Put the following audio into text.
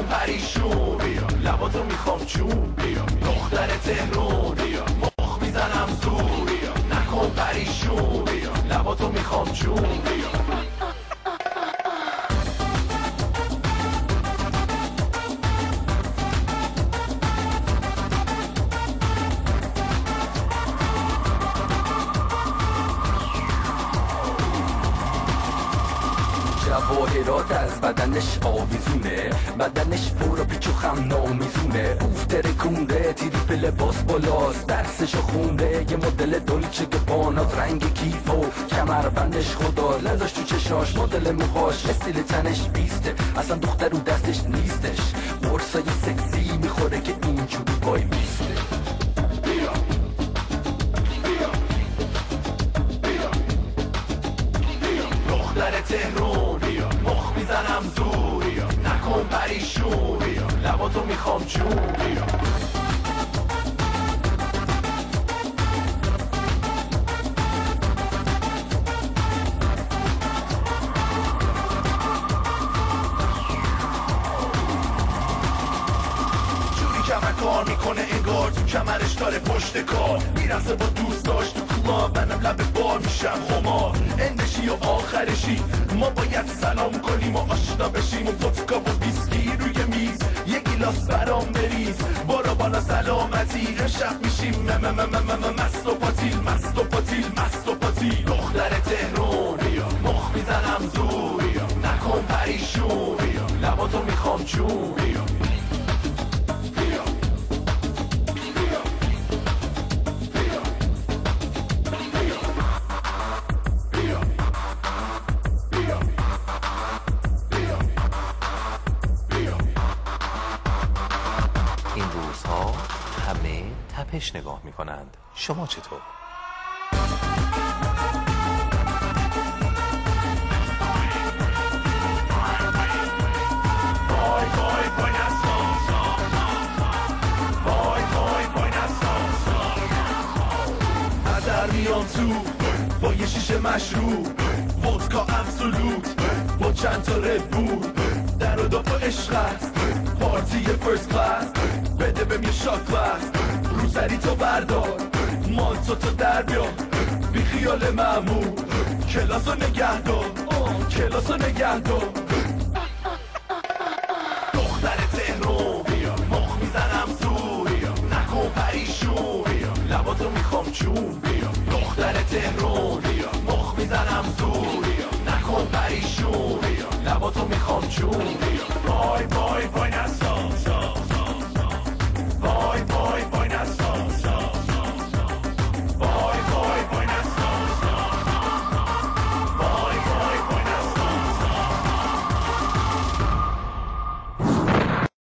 نکن پریشون بیا لباتو میخوام چون بیا دختر تهرون بیا مخ میزنم زور بیا نکن پریشون بیا لباتو میخوام چون بیا جواهرات از بدنش آویزونه بدنش برو پیچ و خم نامیزونه اوفتر کونده تریپ لباس بالاست درسشو خونده یه مدل دولچه گبانات رنگ کیف و کمربندش خدا لذاش تو چشاش مدل موهاش استیل تنش بیسته اصلا دختر رو دستش نیستش قرصای سکسی میخوره که اینجوری وای میسته بیا بیا بیا بیا دختر تهرون بیا مخ میزنم زور بیا نکن پریشون بیا لباتو میخوام چون بیا کار میکنه انگار تو کمرش داره پشت کار میرسه با دوستاش تو کلاب منم لب بار میشم خمار اندشی و آخرشی ما باید سلام کنیم و آشنا بشیم و ودکا و ویسکی روی میز یه گیلاس برام بریز برو بالا سلامتی امشب میشیم مست و پاتیل مست و پاتیل مست و پاتیل دختر تهرون بیا مخ میزنم زور بیا نکن پریشون بیا لباتو میخوام چون بیا تپش نگاه می کنند. شما چطور؟ نظر میام تو با یه شیشه مشروب ودکا ابسولوت با چند تا ربول در و داف عشق است پارتی فرست کلاس بده بهم یه شات گلاس روسری تو بردار مانتو تو در بیار بی خیال معمول کلاسو نگه دار کلاسو نگه دار دختر تهرون بیا مخ میزنم زور بیا نکن پریشون بیا لباتو میخوام چون بیا دختر تهرون بیا مخ میزنم زور بیا نکن پریشون بیا لباتو میخوام چون بیا وای وای وای نسا